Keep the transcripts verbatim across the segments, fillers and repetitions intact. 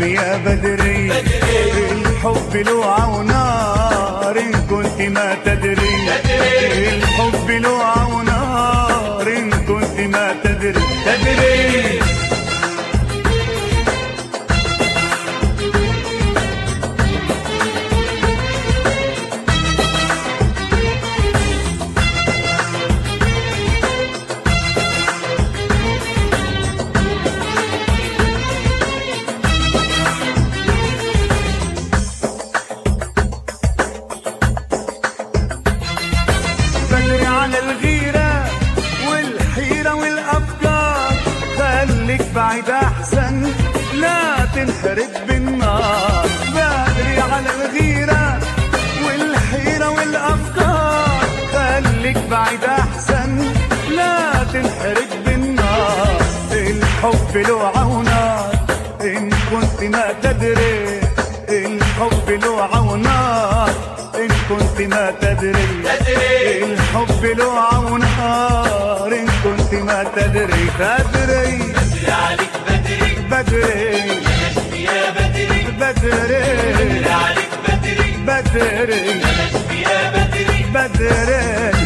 نجم يا بدري، الحب لوعة ونار إن كنت ما تدري، الحب لوعة ونار إن كنت ما تدري تدري. بدري على الغيرة والحيرة والأفكار، خليك بعيد أحسن لا تنحرق بالنار. بدري على الغيرة والحيرة والأفكار، خليك بعيد أحسن لا تنحرق بالنار. الحب لوعة ونار إن كنت ما تدري، الحب لوعة ونار إن كنت ما تدري، الحب لوعة ونار إن كنت ما تدري تدري. بدري عليك بدري بدري يا بدري، بدري بدري عليك بدري بدري يا بدري. بدري.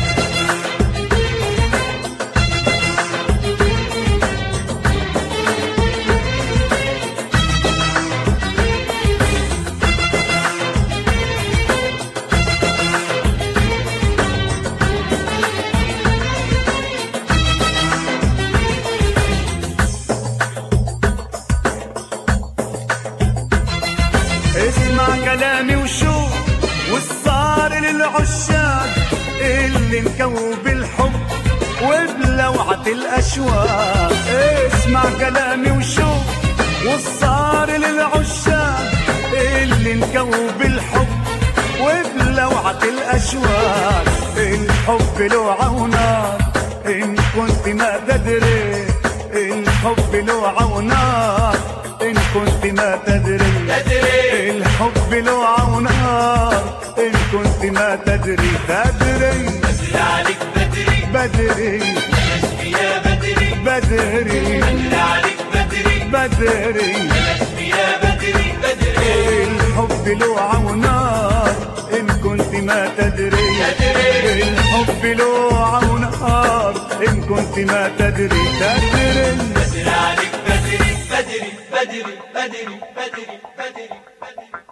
اسمع كلامي وشوف والصار للعشاق اللي انكوب الحب وبلوعة الأشواق. اسمع كلامي وشوف والصار للعشاق اللي انكوب الحب وبلوعة الأشواق. الحب لوعة ونار إن كنت ما تدري، الحب لوعة ونار إن كنت ما تدري، الحب لوعة ونار إن كنت ما تدري تدري. بدري عليك بدري بدري يا بدري، بدري بدري عليك بدري بدري يا بدري بدري. الحب لوعة ونار إن كنت ما تدري، الحب لوعة ونار إن كنت ما تدري تدري. بدري عليك بدري بدري بدري بدري بدري بدري.